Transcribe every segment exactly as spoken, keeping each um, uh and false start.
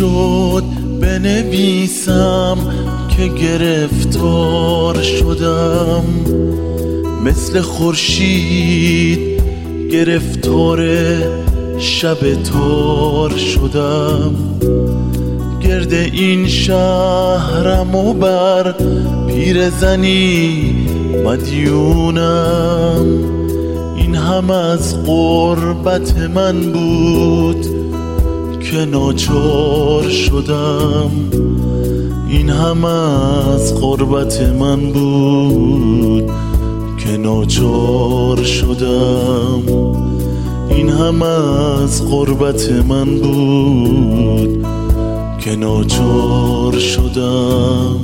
میشد بنویسم که گرفتار شدم، مثل خورشید گرفتار شب تار شدم. گرد این شهرم و بر پیرزنی مدیونم، این هم از غربت من بود که ناچار شدم، این هم از غربت من بود که ناچار شدم، این هم از غربت من بود که ناچار شدم.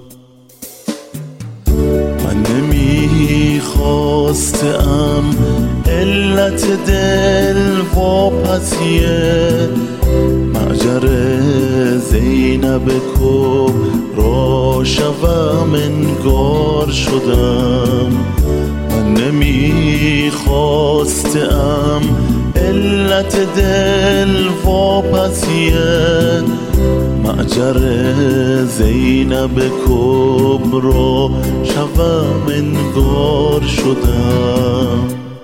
من نمیخواستم علت دل واپسیه، معجر زینب کبرا شوم انگار شدم. من نمیخواستم علت دل واپسیه، معجر زینب کبرا شوم انگار شدم.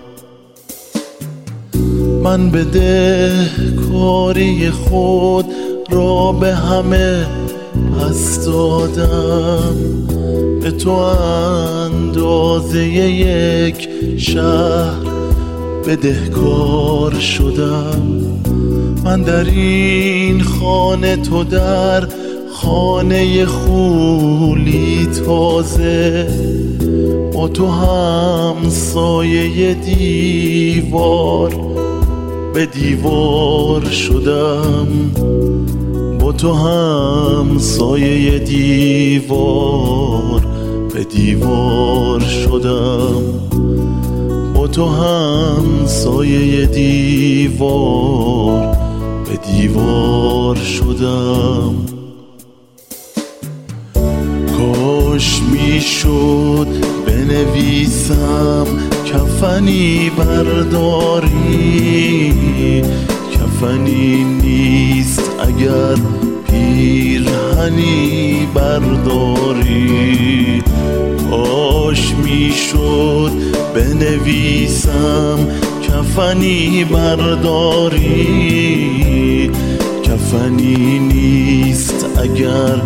من به دهکاری خود را به همه پس دادم، به تو اندازه یک شهر بدهکار شدم. من در این خانه، تو در خانه خولی تازه، با تو هم سایه دیوار به دیوار شدم، با تو هم سایه دیوار به دیوار شدم، با تو هم سایه دیوار به دیوار شدم. کاش میشد بنویسم کفنی برداری، کفنی نیست اگر پیرهنی برداری. کاش میشد بنویسم کفنی برداری، کفنی نیست اگر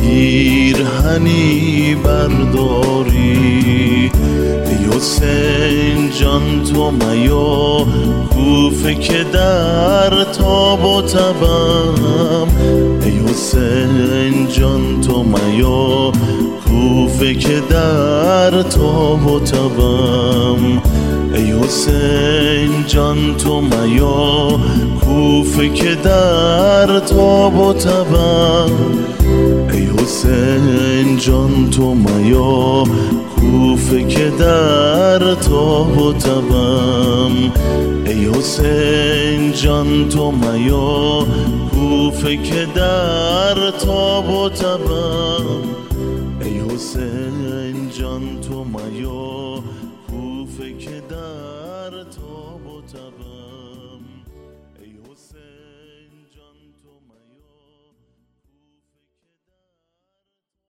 پیرهنی برداری. ای حسین جان تو میا کوفه که در تاب و تبم، ای حسین جان تو میا کوفه که در تاب و تبم، ای حسین جان تو میا کوفه که در تاب و تبم، ای حسین جان تو میا کوفه که در تاب و تبم، ای حسین جان تو میا کوفه که در تاب و تبم، ای حسین جان تو میا کوفه که در تاب و تبم.